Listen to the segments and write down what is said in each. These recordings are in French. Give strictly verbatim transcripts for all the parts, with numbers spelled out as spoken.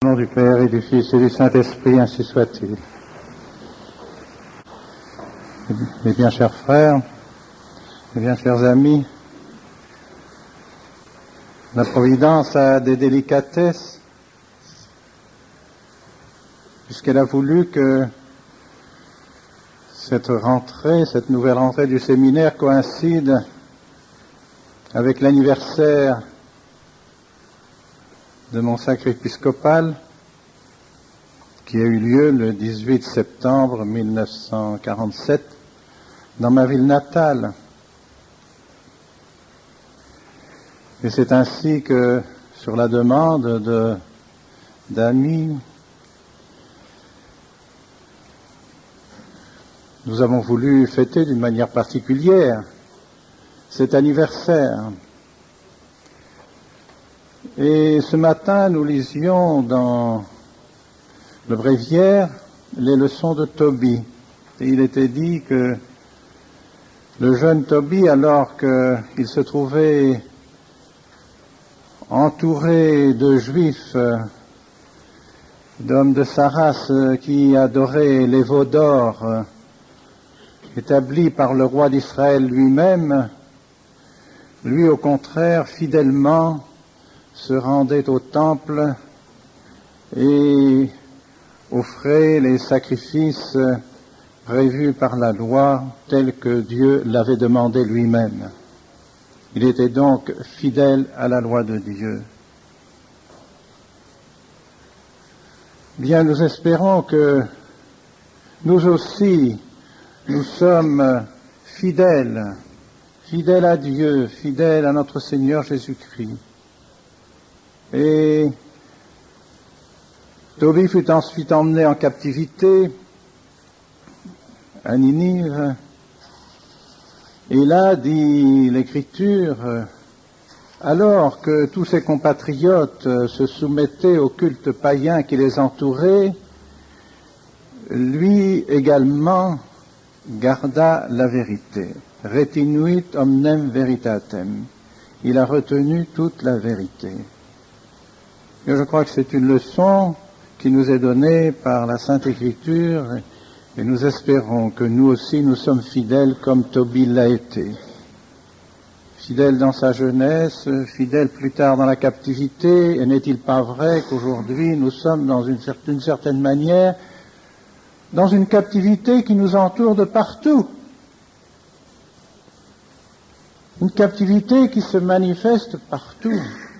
Au nom du Père et du Fils et du Saint-Esprit, ainsi soit-il. Mes bien chers frères, mes bien chers amis, la Providence a des délicatesses, puisqu'elle a voulu que cette rentrée, cette nouvelle rentrée du séminaire coïncide avec l'anniversaire de mon sacre épiscopal, qui a eu lieu le dix-huit septembre mille neuf cent quarante-sept dans ma ville natale. Et c'est ainsi que, sur la demande de, d'amis, nous avons voulu fêter d'une manière particulière cet anniversaire. Et ce matin, nous lisions dans le bréviaire les leçons de Tobie. Et il était dit que le jeune Tobie, alors qu'il se trouvait entouré de juifs, d'hommes de sa race qui adoraient les veaux d'or établis par le roi d'Israël lui-même, lui, au contraire, fidèlement, se rendait au temple et offrait les sacrifices prévus par la loi tels que Dieu l'avait demandé lui-même. Il était donc fidèle à la loi de Dieu. Bien, nous espérons que nous aussi, nous sommes fidèles, fidèles à Dieu, fidèles à notre Seigneur Jésus-Christ. Et Tobie fut ensuite emmené en captivité à Ninive. Et là, dit l'Écriture, alors que tous ses compatriotes se soumettaient au culte païen qui les entourait, lui également garda la vérité. Retinuit omnem veritatem. Il a retenu toute la vérité. Et je crois que c'est une leçon qui nous est donnée par la Sainte Écriture et nous espérons que nous aussi nous sommes fidèles comme Tobie l'a été. Fidèle dans sa jeunesse, fidèle plus tard dans la captivité, et n'est-il pas vrai qu'aujourd'hui nous sommes dans une certaine, une certaine manière dans une captivité qui nous entoure de partout. Une captivité qui se manifeste partout.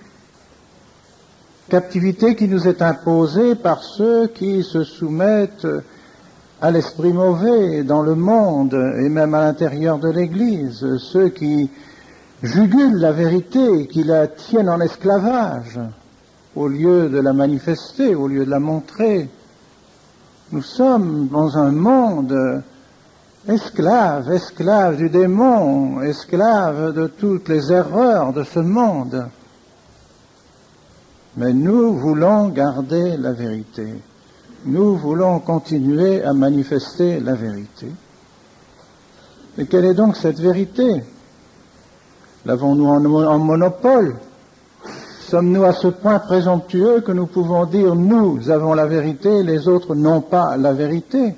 Captivité qui nous est imposée par ceux qui se soumettent à l'esprit mauvais dans le monde et même à l'intérieur de l'Église, ceux qui jugulent la vérité, qui la tiennent en esclavage, au lieu de la manifester, au lieu de la montrer. Nous sommes dans un monde esclave, esclave du démon, esclave de toutes les erreurs de ce monde. Mais nous voulons garder la vérité. Nous voulons continuer à manifester la vérité. Et quelle est donc cette vérité? L'avons-nous en, en monopole? Sommes-nous à ce point présomptueux que nous pouvons dire nous avons la vérité, les autres n'ont pas la vérité?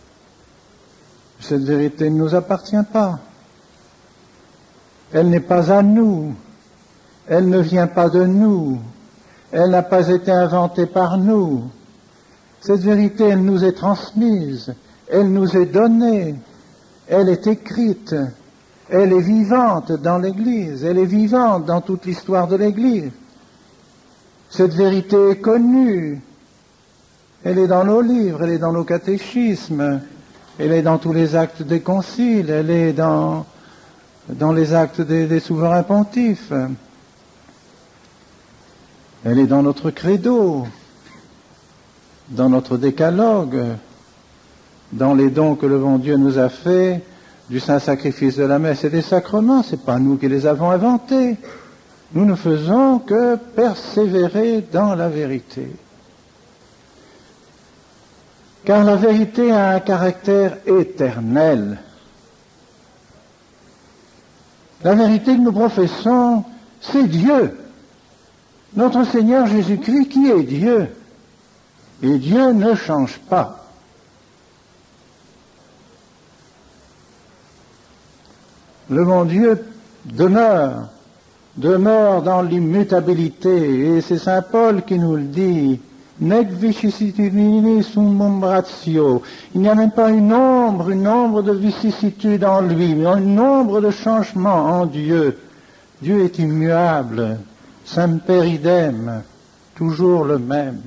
Cette vérité ne nous appartient pas. Elle n'est pas à nous. Elle ne vient pas de nous. Elle n'a pas été inventée par nous. Cette vérité, elle nous est transmise, elle nous est donnée, elle est écrite, elle est vivante dans l'Église, elle est vivante dans toute l'histoire de l'Église. Cette vérité est connue, elle est dans nos livres, elle est dans nos catéchismes, elle est dans tous les actes des conciles, elle est dans, dans les actes des, des souverains pontifes. Elle est dans notre credo, dans notre décalogue, dans les dons que le bon Dieu nous a faits, du saint sacrifice de la messe et des sacrements. Ce n'est pas nous qui les avons inventés. Nous ne faisons que persévérer dans la vérité. Car la vérité a un caractère éternel. La vérité que nous professons, c'est Dieu. Notre Seigneur Jésus-Christ qui est Dieu. Et Dieu ne change pas. Le bon Dieu demeure, demeure dans l'immutabilité, et c'est saint Paul qui nous le dit. Nec vicissitudini sum umbratio. Il n'y a même pas une ombre, une ombre de vicissitude en lui, mais une ombre de changement en Dieu. Dieu est immuable, semper idem, toujours le même.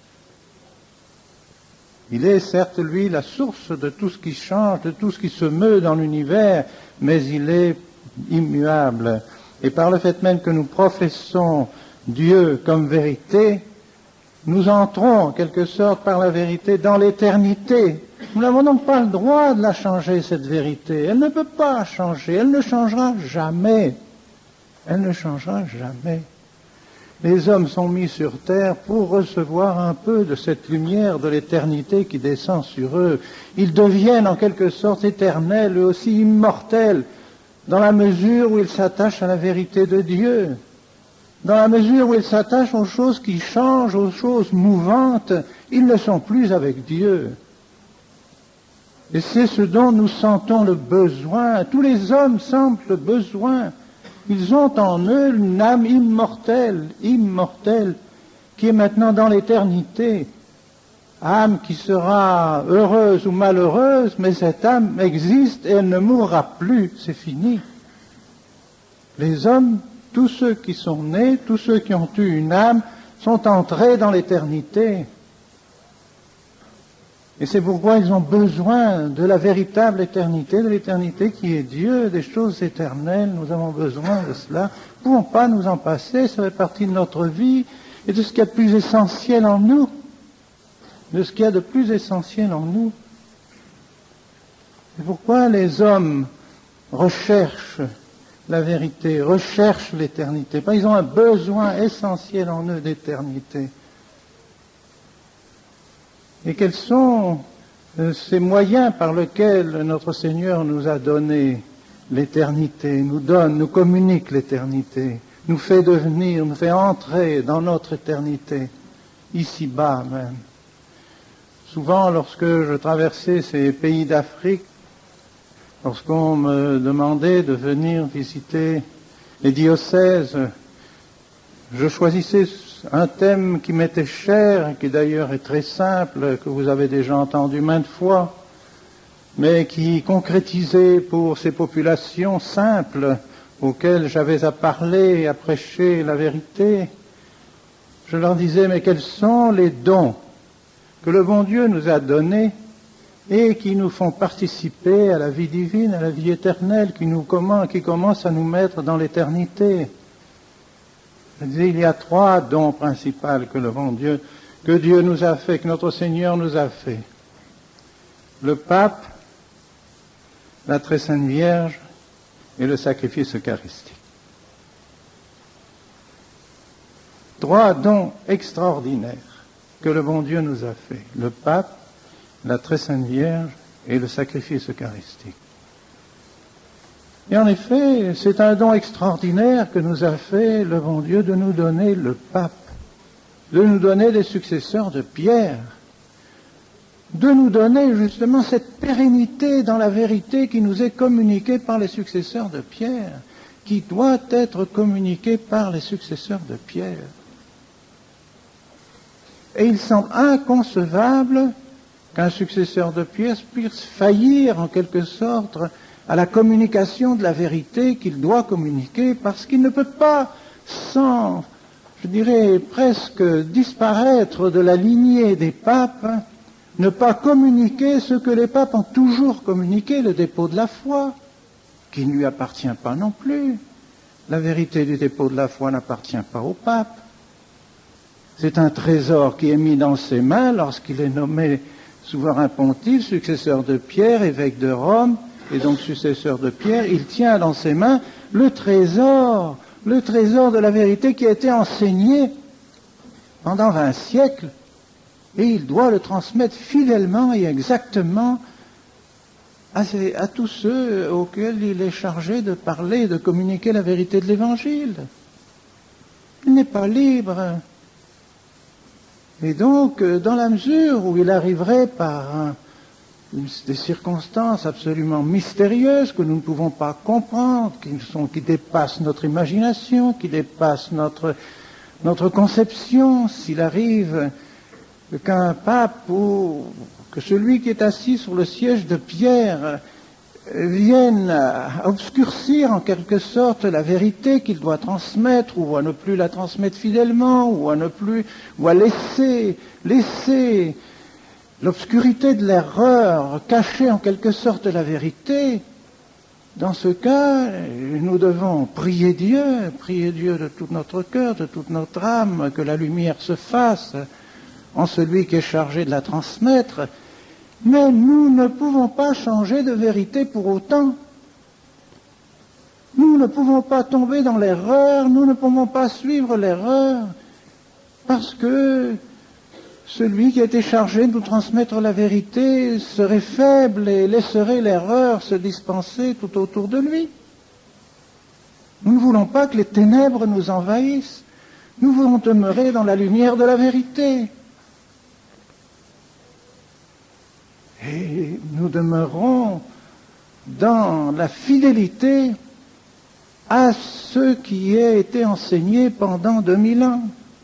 Il est certes, lui, la source de tout ce qui change, de tout ce qui se meut dans l'univers, mais il est immuable. Et par le fait même que nous professons Dieu comme vérité, nous entrons, en quelque sorte, par la vérité, dans l'éternité. Nous n'avons donc pas le droit de la changer, cette vérité. Elle ne peut pas changer. Elle ne changera jamais. Elle ne changera jamais. Les hommes sont mis sur terre pour recevoir un peu de cette lumière de l'éternité qui descend sur eux. Ils deviennent, en quelque sorte, éternels, eux aussi immortels, dans la mesure où ils s'attachent à la vérité de Dieu. Dans la mesure où ils s'attachent aux choses qui changent, aux choses mouvantes, ils ne sont plus avec Dieu. Et c'est ce dont nous sentons le besoin. Tous les hommes sentent le besoin. Ils ont en eux une âme immortelle, immortelle, qui est maintenant dans l'éternité. Âme qui sera heureuse ou malheureuse, mais cette âme existe et elle ne mourra plus. C'est fini. Les hommes, tous ceux qui sont nés, tous ceux qui ont eu une âme, sont entrés dans l'éternité. Et c'est pourquoi ils ont besoin de la véritable éternité, de l'éternité qui est Dieu, des choses éternelles. Nous avons besoin de cela. Nous ne pouvons pas nous en passer, ça fait partie de notre vie et de ce qu'il y a de plus essentiel en nous. De ce qu'il y a de plus essentiel en nous. C'est pourquoi les hommes recherchent la vérité, recherchent l'éternité. Ils ont un besoin essentiel en eux d'éternité. Et quels sont ces moyens par lesquels notre Seigneur nous a donné l'éternité, nous donne, nous communique l'éternité, nous fait devenir, nous fait entrer dans notre éternité, ici-bas même. Souvent, lorsque je traversais ces pays d'Afrique, lorsqu'on me demandait de venir visiter les diocèses, je choisissais un thème qui m'était cher, qui d'ailleurs est très simple, que vous avez déjà entendu maintes fois, mais qui concrétisait pour ces populations simples auxquelles j'avais à parler et à prêcher la vérité. Je leur disais, mais quels sont les dons que le bon Dieu nous a donnés et qui nous font participer à la vie divine, à la vie éternelle, qui nous commence, qui commence à nous mettre dans l'éternité. Je disais, il y a trois dons principaux que le bon Dieu, que Dieu nous a fait, que notre Seigneur nous a fait. Le pape, la très sainte Vierge et le sacrifice eucharistique. Trois dons extraordinaires que le bon Dieu nous a fait. Le pape, la très sainte Vierge et le sacrifice eucharistique. Et en effet, c'est un don extraordinaire que nous a fait le bon Dieu de nous donner le pape, de nous donner des successeurs de Pierre, de nous donner justement cette pérennité dans la vérité qui nous est communiquée par les successeurs de Pierre, qui doit être communiquée par les successeurs de Pierre. Et il semble inconcevable qu'un successeur de Pierre puisse faillir en quelque sorte à la communication de la vérité qu'il doit communiquer, parce qu'il ne peut pas, sans, je dirais, presque disparaître de la lignée des papes, ne pas communiquer ce que les papes ont toujours communiqué, le dépôt de la foi, qui ne lui appartient pas non plus. La vérité du dépôt de la foi n'appartient pas au pape. C'est un trésor qui est mis dans ses mains lorsqu'il est nommé souverain pontife, successeur de Pierre, évêque de Rome, et donc successeur de Pierre. Il tient dans ses mains le trésor, le trésor de la vérité qui a été enseigné pendant vingt siècles, et il doit le transmettre fidèlement et exactement à, ces, à tous ceux auxquels il est chargé de parler, de communiquer la vérité de l'Évangile. Il n'est pas libre. Et donc, dans la mesure où il arriverait par un, une, des circonstances absolument mystérieuses que nous ne pouvons pas comprendre, qui, sont, qui dépassent notre imagination, qui dépassent notre, notre conception, s'il arrive qu'un pape ou que celui qui est assis sur le siège de Pierre vienne à obscurcir en quelque sorte la vérité qu'il doit transmettre, ou à ne plus la transmettre fidèlement, ou à ne plus, ou à laisser, laisser l'obscurité de l'erreur cacher en quelque sorte la vérité. Dans ce cas, nous devons prier Dieu, prier Dieu de tout notre cœur, de toute notre âme, que la lumière se fasse en celui qui est chargé de la transmettre. Mais nous ne pouvons pas changer de vérité pour autant. Nous ne pouvons pas tomber dans l'erreur, nous ne pouvons pas suivre l'erreur, parce que celui qui a été chargé de nous transmettre la vérité serait faible et laisserait l'erreur se dispenser tout autour de lui. Nous ne voulons pas que les ténèbres nous envahissent, nous voulons demeurer dans la lumière de la vérité. Et nous demeurons dans la fidélité à ce qui a été enseigné pendant deux mille ans.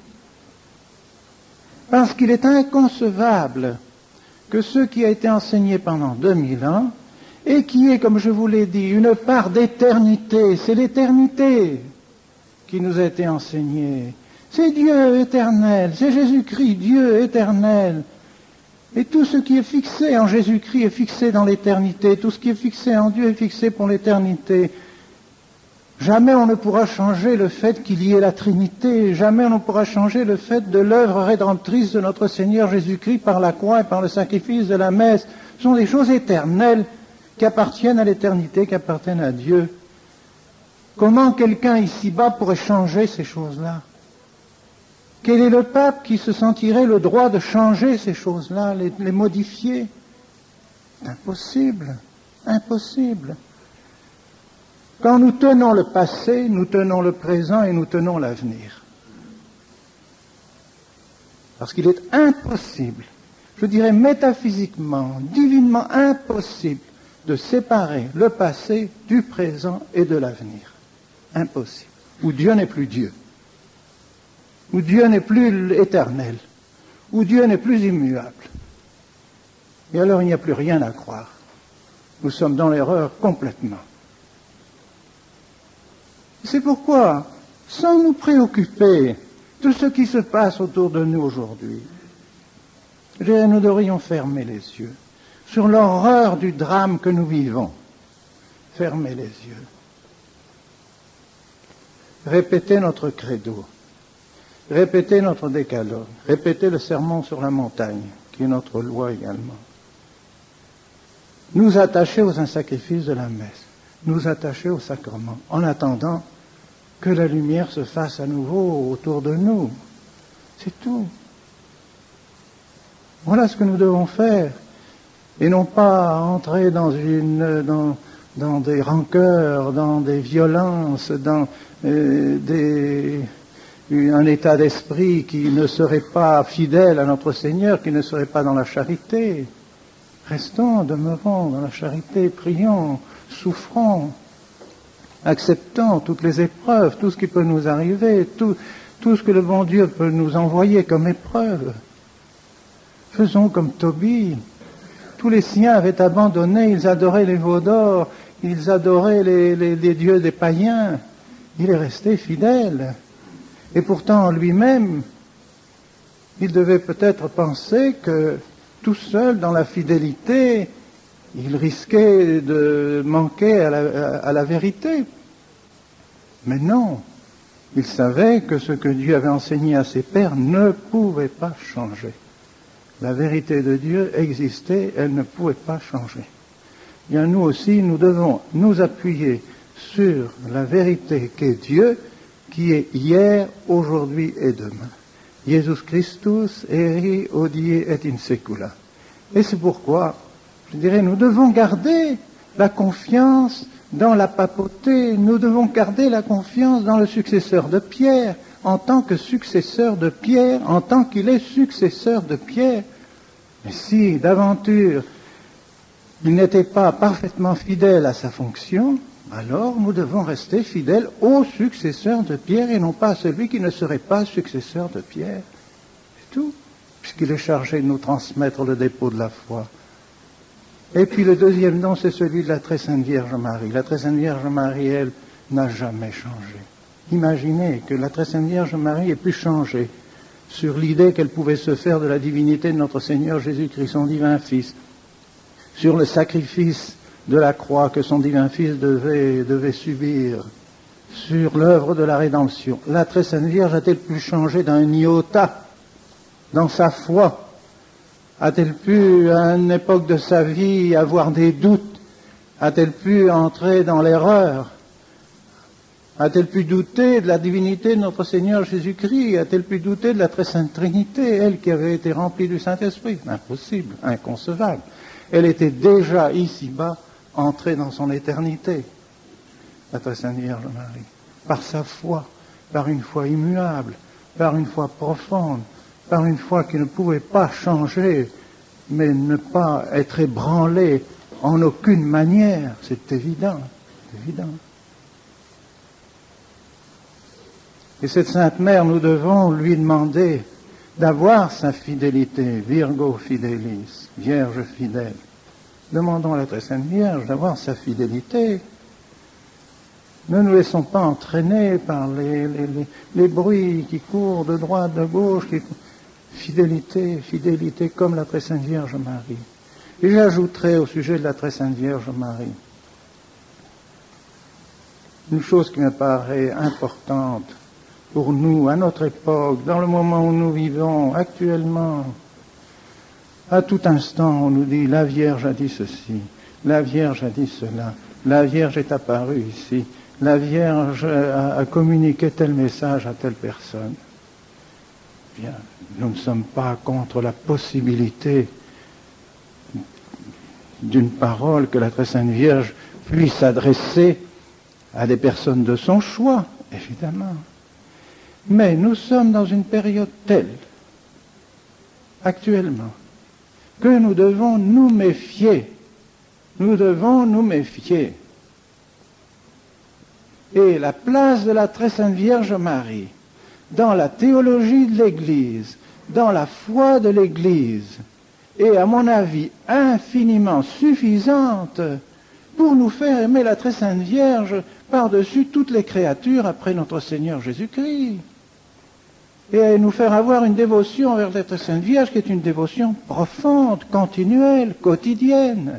Parce qu'il est inconcevable que ce qui a été enseigné pendant deux mille ans, et qui est, comme je vous l'ai dit, une part d'éternité, c'est l'éternité qui nous a été enseignée. C'est Dieu éternel, c'est Jésus-Christ, Dieu éternel. Et tout ce qui est fixé en Jésus-Christ est fixé dans l'éternité. Tout ce qui est fixé en Dieu est fixé pour l'éternité. Jamais on ne pourra changer le fait qu'il y ait la Trinité. Jamais on ne pourra changer le fait de l'œuvre rédemptrice de notre Seigneur Jésus-Christ par la croix et par le sacrifice de la messe. Ce sont des choses éternelles qui appartiennent à l'éternité, qui appartiennent à Dieu. Comment quelqu'un ici-bas pourrait changer ces choses-là ? Quel est le pape qui se sentirait le droit de changer ces choses-là, les, les modifier? Impossible, impossible. Quand nous tenons le passé, nous tenons le présent et nous tenons l'avenir. Parce qu'il est impossible, je dirais métaphysiquement, divinement impossible, de séparer le passé du présent et de l'avenir. Impossible. Où Dieu n'est plus Dieu. Où Dieu n'est plus éternel, où Dieu n'est plus immuable. Et alors il n'y a plus rien à croire. Nous sommes dans l'erreur complètement. C'est pourquoi, sans nous préoccuper de ce qui se passe autour de nous aujourd'hui, nous devrions fermer les yeux sur l'horreur du drame que nous vivons. Fermer les yeux. Répéter notre credo. Répéter notre décalogue, répéter le sermon sur la montagne, qui est notre loi également. Nous attacher aux sacrifices de la messe, nous attacher au sacrement, en attendant que la lumière se fasse à nouveau autour de nous. C'est tout. Voilà ce que nous devons faire, et non pas entrer dans une, dans, dans des rancœurs, dans des violences, dans euh, des un état d'esprit qui ne serait pas fidèle à notre Seigneur, qui ne serait pas dans la charité. Restons, demeurons dans la charité, prions, souffrons, acceptons toutes les épreuves, tout ce qui peut nous arriver, tout, tout ce que le bon Dieu peut nous envoyer comme épreuve. Faisons comme Tobie. Tous les siens avaient abandonné, ils adoraient les veaux d'or, ils adoraient les, les, les dieux des païens. Il est resté fidèle. Et pourtant, lui-même, il devait peut-être penser que tout seul, dans la fidélité, il risquait de manquer à la, à la vérité. Mais non, il savait que ce que Dieu avait enseigné à ses pères ne pouvait pas changer. La vérité de Dieu existait, elle ne pouvait pas changer. Bien, nous aussi, nous devons nous appuyer sur la vérité qu'est Dieu, qui est hier, aujourd'hui et demain. Jesus Christus eri hodie et in secula. Et c'est pourquoi, je dirais, nous devons garder la confiance dans la papauté, nous devons garder la confiance dans le successeur de Pierre, en tant que successeur de Pierre, en tant qu'il est successeur de Pierre. Mais si, d'aventure, il n'était pas parfaitement fidèle à sa fonction, alors nous devons rester fidèles au successeur de Pierre et non pas à celui qui ne serait pas successeur de Pierre. C'est tout, puisqu'il est chargé de nous transmettre le dépôt de la foi. Et puis le deuxième don, c'est celui de la très sainte Vierge Marie. La très sainte Vierge Marie, elle, n'a jamais changé. Imaginez que la très sainte Vierge Marie ait pu changer sur l'idée qu'elle pouvait se faire de la divinité de notre Seigneur Jésus-Christ, son divin Fils, sur le sacrifice de la croix que son divin Fils devait, devait subir, sur l'œuvre de la rédemption. La très sainte Vierge a-t-elle pu changer d'un iota dans sa foi? A-t-elle pu, à une époque de sa vie, avoir des doutes? A-t-elle pu entrer dans l'erreur? A-t-elle pu douter de la divinité de notre Seigneur Jésus-Christ? A-t-elle pu douter de la très sainte Trinité, elle qui avait été remplie du Saint-Esprit? Impossible, inconcevable. Elle était déjà ici-bas entrée dans son éternité, la très sainte Vierge Marie, par sa foi, par une foi immuable, par une foi profonde, par une foi qui ne pouvait pas changer, mais ne pas être ébranlée en aucune manière. C'est évident, c'est évident. Et cette Sainte Mère, nous devons lui demander d'avoir sa fidélité, Virgo Fidelis, Vierge fidèle. Demandons à la très Sainte Vierge d'avoir sa fidélité. Ne nous laissons pas entraîner par les, les, les, les bruits qui courent de droite, de gauche. Qui... Fidélité, fidélité comme la très Sainte Vierge Marie. Et j'ajouterai au sujet de la très Sainte Vierge Marie une chose qui me paraît importante pour nous, à notre époque, dans le moment où nous vivons actuellement. À tout instant, on nous dit, la Vierge a dit ceci, la Vierge a dit cela, la Vierge est apparue ici, la Vierge a, a communiqué tel message à telle personne. Bien, nous ne sommes pas contre la possibilité d'une parole que la très Sainte Vierge puisse adresser à des personnes de son choix, évidemment. Mais nous sommes dans une période telle, actuellement, que nous devons nous méfier. Nous devons nous méfier. Et la place de la très Sainte Vierge Marie, dans la théologie de l'Église, dans la foi de l'Église, est, à mon avis, infiniment suffisante pour nous faire aimer la très Sainte Vierge par-dessus toutes les créatures après notre Seigneur Jésus-Christ. Et nous faire avoir une dévotion envers la très Sainte Vierge qui est une dévotion profonde, continuelle, quotidienne.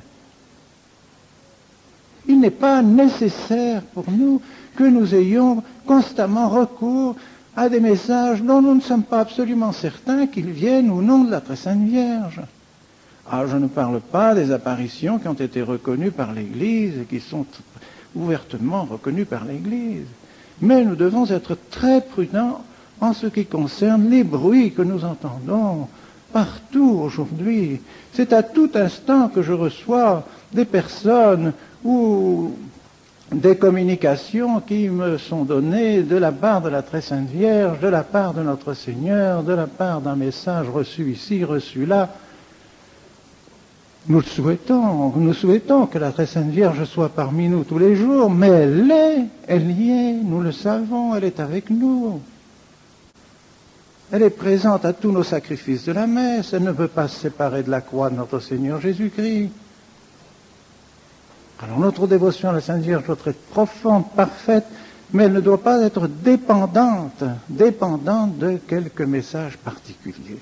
Il n'est pas nécessaire pour nous que nous ayons constamment recours à des messages dont nous ne sommes pas absolument certains qu'ils viennent ou non de la très Sainte Vierge. Alors je ne parle pas des apparitions qui ont été reconnues par l'Église et qui sont ouvertement reconnues par l'Église. Mais nous devons être très prudents en ce qui concerne les bruits que nous entendons partout aujourd'hui. C'est à tout instant que je reçois des personnes ou des communications qui me sont données de la part de la très Sainte Vierge, de la part de notre Seigneur, de la part d'un message reçu ici, reçu là. Nous le souhaitons, nous souhaitons que la très Sainte Vierge soit parmi nous tous les jours, mais elle est, elle y est, nous le savons, elle est avec nous. Elle est présente à tous nos sacrifices de la messe, elle ne peut pas se séparer de la croix de notre Seigneur Jésus-Christ. Alors notre dévotion à la Sainte Vierge doit être profonde, parfaite, mais elle ne doit pas être dépendante, dépendante de quelques messages particuliers.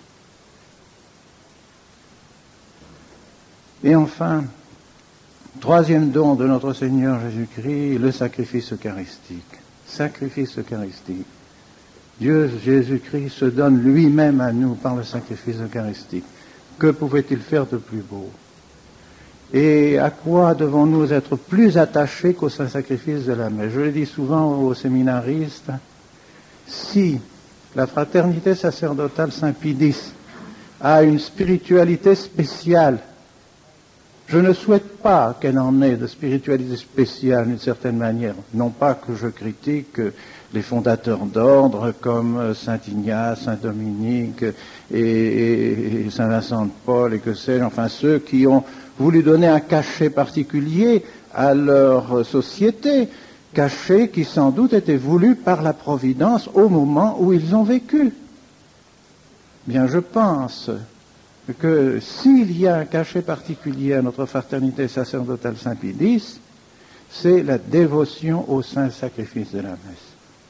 Et enfin, troisième don de notre Seigneur Jésus-Christ, le sacrifice eucharistique. Sacrifice eucharistique. Dieu Jésus-Christ se donne lui-même à nous par le sacrifice eucharistique. Que pouvait-il faire de plus beau? Et à quoi devons-nous être plus attachés qu'au saint sacrifice de la messe? Je le dis souvent aux séminaristes, si la fraternité sacerdotale Saint-Pie X a une spiritualité spéciale Je ne souhaite pas qu'elle en ait de spiritualité spéciale d'une certaine manière. Non pas que je critique les fondateurs d'ordre comme Saint Ignace, Saint Dominique et, et, et Saint Vincent de Paul et que sais-je, enfin ceux qui ont voulu donner un cachet particulier à leur société, cachet qui sans doute était voulu par la Providence au moment où ils ont vécu. Bien, je pense que s'il y a un cachet particulier à notre fraternité sacerdotale Saint-Pédis, c'est la dévotion au saint sacrifice de la messe.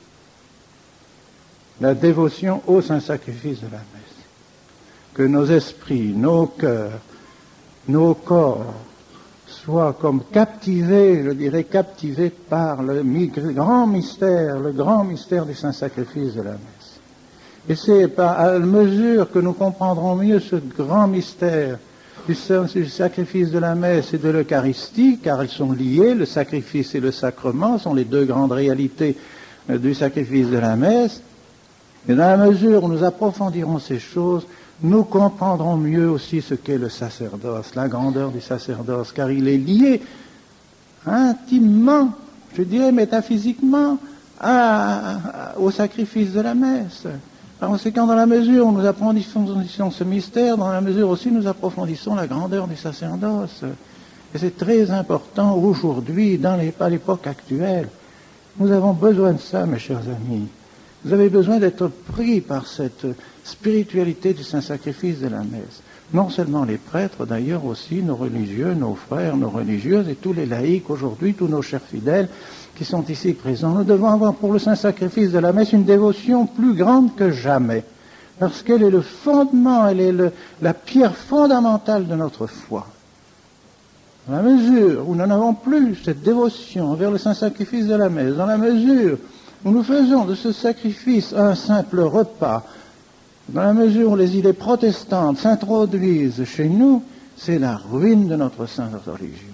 La dévotion au saint sacrifice de la messe. Que nos esprits, nos cœurs, nos corps soient comme captivés, je dirais captivés par le grand mystère, le grand mystère du saint sacrifice de la messe. Et c'est à mesure que nous comprendrons mieux ce grand mystère du sacrifice de la messe et de l'Eucharistie, car ils sont liés, le sacrifice et le sacrement sont les deux grandes réalités du sacrifice de la messe, et dans la mesure où nous approfondirons ces choses, nous comprendrons mieux aussi ce qu'est le sacerdoce, la grandeur du sacerdoce, car il est lié intimement, je dirais métaphysiquement, à, à, au sacrifice de la messe. Par conséquent, dans la mesure où nous approfondissons ce mystère, dans la mesure aussi où nous approfondissons la grandeur du sacerdoce. Et c'est très important aujourd'hui, dans les, à l'époque actuelle. Nous avons besoin de ça, mes chers amis. Vous avez besoin d'être pris par cette spiritualité du saint-sacrifice de la messe. Non seulement les prêtres, d'ailleurs aussi nos religieux, nos frères, nos religieuses et tous les laïcs aujourd'hui, tous nos chers fidèles qui sont ici présents. Nous devons avoir pour le saint-sacrifice de la messe une dévotion plus grande que jamais, parce qu'elle est le fondement, elle est le, la pierre fondamentale de notre foi. Dans la mesure où nous n'avons plus cette dévotion envers le saint-sacrifice de la messe, dans la mesure où nous faisons de ce sacrifice un simple repas, dans la mesure où les idées protestantes s'introduisent chez nous, c'est la ruine de notre sainte religion.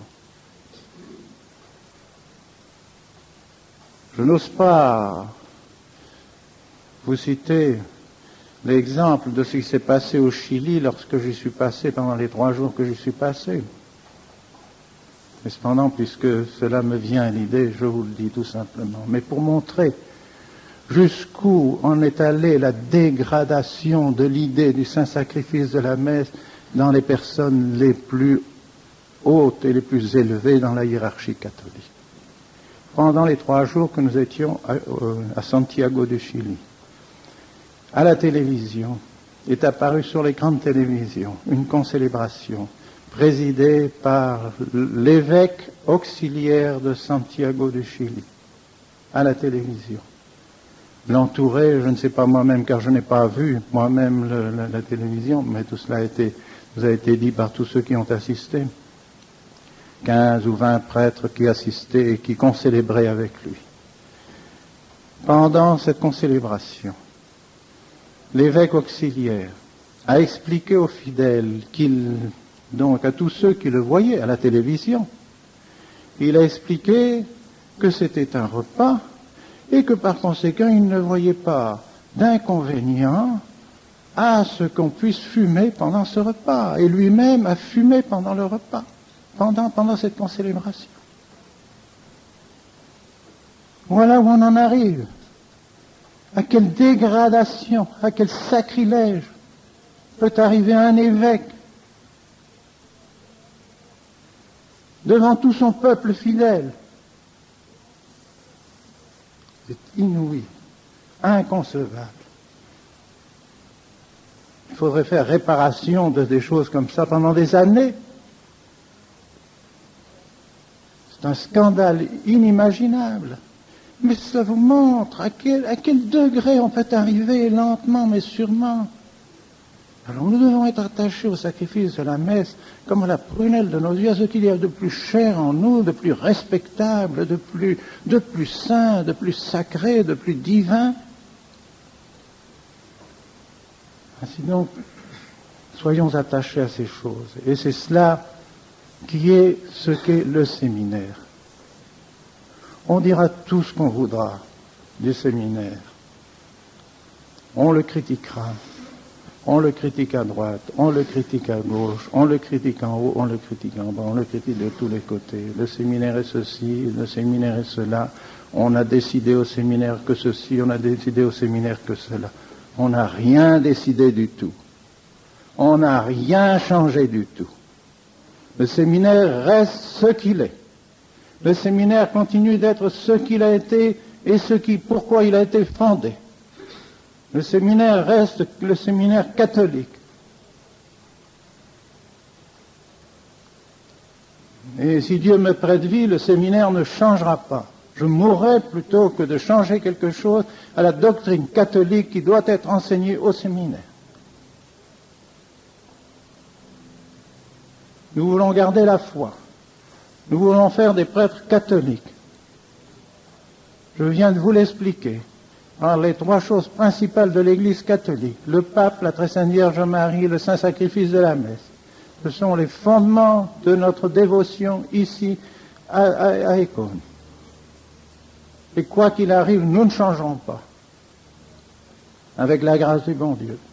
Je n'ose pas vous citer l'exemple de ce qui s'est passé au Chili lorsque j'y suis passé, pendant les trois jours que j'y suis passé. Mais cependant, puisque cela me vient à l'idée, je vous le dis tout simplement. Mais pour montrer jusqu'où en est allée la dégradation de l'idée du saint-sacrifice de la messe dans les personnes les plus hautes et les plus élevées dans la hiérarchie catholique. Pendant les trois jours que nous étions à, à Santiago du Chili, à la télévision, est apparue sur l'écran de télévision une concélébration présidée par l'évêque auxiliaire de Santiago du Chili, à la télévision. L'entourer, je ne sais pas moi-même, car je n'ai pas vu moi-même le, la, la télévision, mais tout cela a été, vous a été dit par tous ceux qui ont assisté. quinze ou vingt prêtres qui assistaient et qui concélébraient avec lui. Pendant cette concélébration, l'évêque auxiliaire a expliqué aux fidèles qu'il, donc à tous ceux qui le voyaient à la télévision, il a expliqué que c'était un repas et que par conséquent il ne voyait pas d'inconvénient à ce qu'on puisse fumer pendant ce repas. Et lui-même a fumé pendant le repas. Pendant, pendant cette concélébration. Voilà où on en arrive. À quelle dégradation, à quel sacrilège peut arriver un évêque devant tout son peuple fidèle. C'est inouï, inconcevable. Il faudrait faire réparation de des choses comme ça pendant des années. C'est un scandale inimaginable. Mais ça vous montre à quel, à quel degré on peut arriver lentement mais sûrement. Alors nous devons être attachés au sacrifice de la messe comme à la prunelle de nos yeux, à ce qu'il y a de plus cher en nous, de plus respectable, de plus, de plus saint, de plus sacré, de plus divin. Ainsi donc, soyons attachés à ces choses. Et c'est cela qui est ce qu'est le séminaire. On dira tout ce qu'on voudra du séminaire. On le critiquera. On le critique à droite, on le critique à gauche, on le critique en haut, on le critique en bas, on le critique de tous les côtés. Le séminaire est ceci, le séminaire est cela. On a décidé au séminaire que ceci, on a décidé au séminaire que cela. On n'a rien décidé du tout. On n'a rien changé du tout. Le séminaire reste ce qu'il est. Le séminaire continue d'être ce qu'il a été et ce qui, pourquoi il a été fondé. Le séminaire reste le séminaire catholique. Et si Dieu me prête vie, le séminaire ne changera pas. Je mourrai plutôt que de changer quelque chose à la doctrine catholique qui doit être enseignée au séminaire. Nous voulons garder la foi. Nous voulons faire des prêtres catholiques. Je viens de vous l'expliquer. Alors, les trois choses principales de l'Église catholique, le pape, la très sainte Vierge Marie, le saint sacrifice de la messe, ce sont les fondements de notre dévotion ici à, à, à Écône. Et quoi qu'il arrive, nous ne changerons pas, avec la grâce du bon Dieu.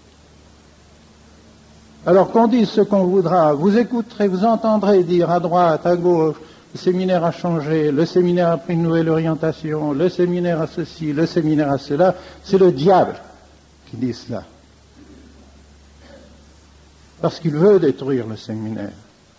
Alors qu'on dise ce qu'on voudra, vous écouterez, vous entendrez dire à droite, à gauche, le séminaire a changé, le séminaire a pris une nouvelle orientation, le séminaire a ceci, le séminaire a cela. C'est le diable qui dit cela. Parce qu'il veut détruire le séminaire.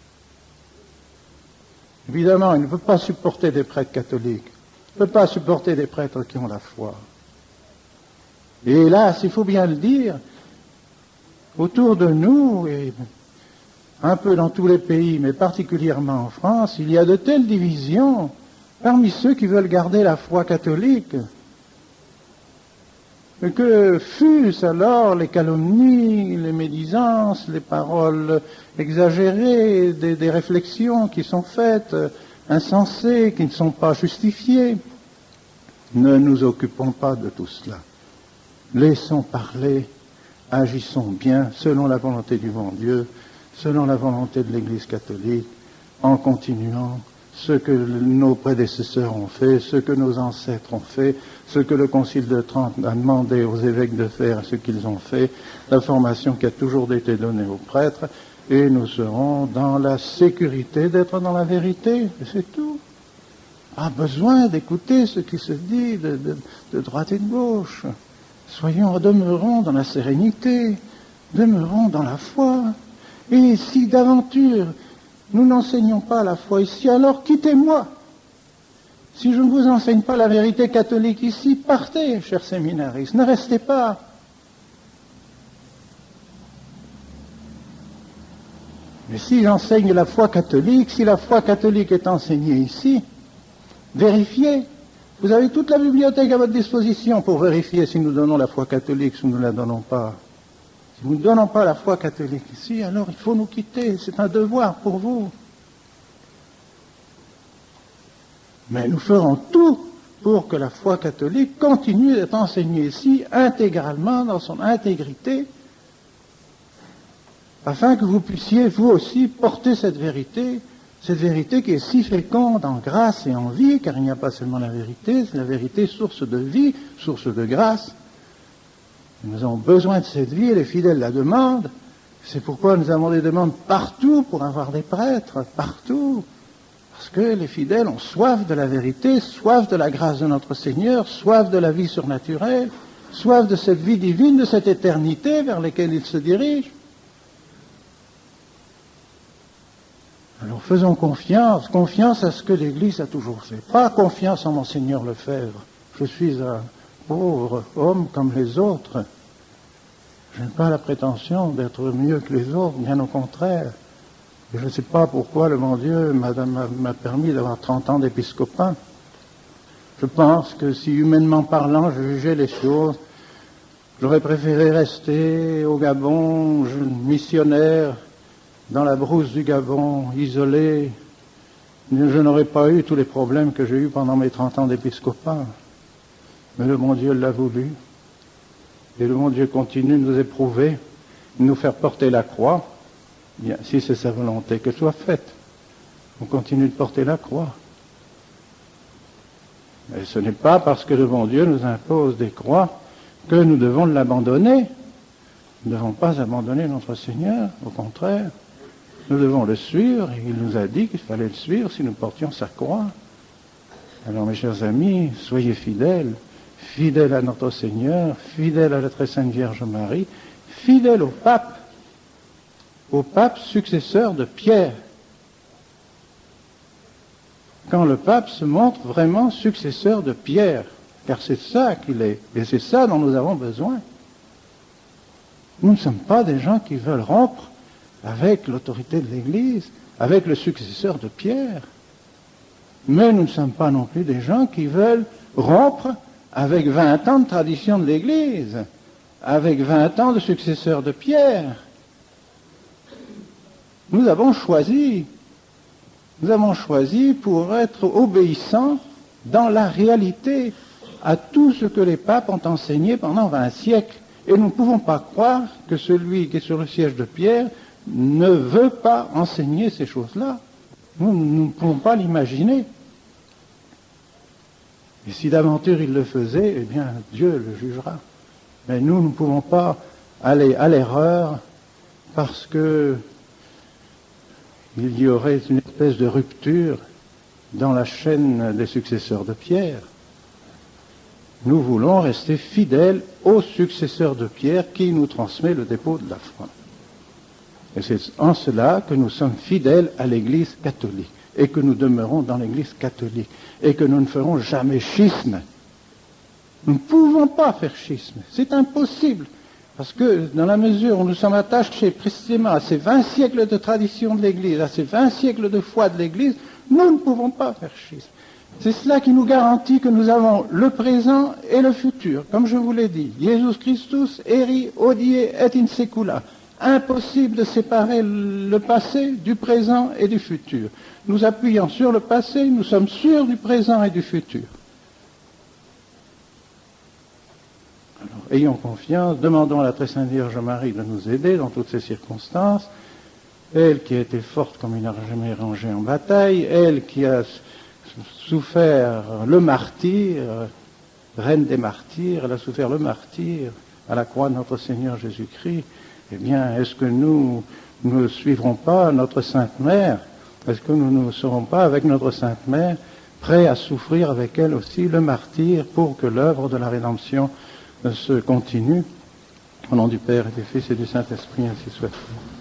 Évidemment, il ne peut pas supporter des prêtres catholiques. Il ne peut pas supporter des prêtres qui ont la foi. Et hélas, il faut bien le dire, autour de nous, et un peu dans tous les pays, mais particulièrement en France, il y a de telles divisions parmi ceux qui veulent garder la foi catholique, que fût-ce alors les calomnies, les médisances, les paroles exagérées, des, des réflexions qui sont faites, insensées, qui ne sont pas justifiées. Ne nous occupons pas de tout cela. Laissons parler, agissons bien selon la volonté du bon Dieu, selon la volonté de l'Église catholique, en continuant ce que nos prédécesseurs ont fait, ce que nos ancêtres ont fait, ce que le Concile de Trente a demandé aux évêques de faire, ce qu'ils ont fait, la formation qui a toujours été donnée aux prêtres, et nous serons dans la sécurité d'être dans la vérité, et c'est tout. Pas besoin d'écouter ce qui se dit de, de, de droite et de gauche. Soyons, demeurons dans la sérénité, demeurons dans la foi. Et si d'aventure nous n'enseignons pas la foi ici, alors quittez-moi. Si je ne vous enseigne pas la vérité catholique ici, partez, chers séminaristes, ne restez pas. Mais si j'enseigne la foi catholique, si la foi catholique est enseignée ici, vérifiez. Vous avez toute la bibliothèque à votre disposition pour vérifier si nous donnons la foi catholique, si nous ne la donnons pas. Si nous ne donnons pas la foi catholique ici, alors il faut nous quitter. C'est un devoir pour vous. Mais nous ferons tout pour que la foi catholique continue d'être enseignée ici intégralement, dans son intégrité, afin que vous puissiez, vous aussi, porter cette vérité, cette vérité qui est si féconde en grâce et en vie, car il n'y a pas seulement la vérité, c'est la vérité source de vie, source de grâce. Nous avons besoin de cette vie et les fidèles la demandent. C'est pourquoi nous avons des demandes partout pour avoir des prêtres, partout. Parce que les fidèles ont soif de la vérité, soif de la grâce de notre Seigneur, soif de la vie surnaturelle, soif de cette vie divine, de cette éternité vers laquelle ils se dirigent. Alors faisons confiance, confiance à ce que l'Église a toujours fait. Pas confiance en Monseigneur Lefebvre. Je suis un pauvre homme comme les autres. Je n'ai pas la prétention d'être mieux que les autres, bien au contraire. Et je ne sais pas pourquoi le bon Dieu m'a, m'a permis d'avoir trente ans d'épiscopat. Je pense que si humainement parlant, je jugeais les choses, j'aurais préféré rester au Gabon, missionnaire, dans la brousse du Gabon, isolé. Je n'aurais pas eu tous les problèmes que j'ai eus pendant mes trente ans d'épiscopat. Mais le bon Dieu l'a voulu. Et le bon Dieu continue de nous éprouver, de nous faire porter la croix. Bien, si c'est sa volonté, qu'elle soit faite. On continue de porter la croix. Mais ce n'est pas parce que le bon Dieu nous impose des croix que nous devons l'abandonner. Nous ne devons pas abandonner notre Seigneur, au contraire. Nous devons le suivre, et il nous a dit qu'il fallait le suivre si nous portions sa croix. Alors mes chers amis, soyez fidèles, fidèles à notre Seigneur, fidèles à la très sainte Vierge Marie, fidèles au pape, au pape successeur de Pierre. Quand le pape se montre vraiment successeur de Pierre, car c'est ça qu'il est, et c'est ça dont nous avons besoin. Nous ne sommes pas des gens qui veulent rompre avec l'autorité de l'Église, avec le successeur de Pierre. Mais nous ne sommes pas non plus des gens qui veulent rompre avec vingt ans de tradition de l'Église, avec vingt ans de successeur de Pierre. Nous avons choisi, nous avons choisi pour être obéissants dans la réalité à tout ce que les papes ont enseigné pendant vingt siècles. Et nous ne pouvons pas croire que celui qui est sur le siège de Pierre ne veut pas enseigner ces choses-là. Nous, nous ne pouvons pas l'imaginer. Et si d'aventure il le faisait, eh bien Dieu le jugera. Mais nous, nous ne pouvons pas aller à l'erreur parce que il y aurait une espèce de rupture dans la chaîne des successeurs de Pierre. Nous voulons rester fidèles au successeur de Pierre qui nous transmet le dépôt de la foi. Et c'est en cela que nous sommes fidèles à l'Église catholique et que nous demeurons dans l'Église catholique et que nous ne ferons jamais schisme. Nous ne pouvons pas faire schisme, c'est impossible, parce que dans la mesure où nous sommes attachés précisément à ces vingt siècles de tradition de l'Église, à ces vingt siècles de foi de l'Église, nous ne pouvons pas faire schisme. C'est cela qui nous garantit que nous avons le présent et le futur. Comme je vous l'ai dit, Jesus Christus eri hodie et in secula. Impossible de séparer le passé du présent et du futur. Nous appuyant sur le passé, nous sommes sûrs du présent et du futur. Alors, ayons confiance, demandons à la très sainte Vierge Marie de nous aider dans toutes ces circonstances. Elle qui a été forte comme une armée rangée en bataille, elle qui a souffert le martyre, reine des martyrs, elle a souffert le martyre à la croix de notre Seigneur Jésus-Christ. Eh bien, est-ce que nous ne suivrons pas notre Sainte Mère? Est-ce que nous ne serons pas, avec notre Sainte Mère, prêts à souffrir avec elle aussi le martyre pour que l'œuvre de la rédemption se continue? Au nom du Père et du Fils et du Saint-Esprit, ainsi soit-il.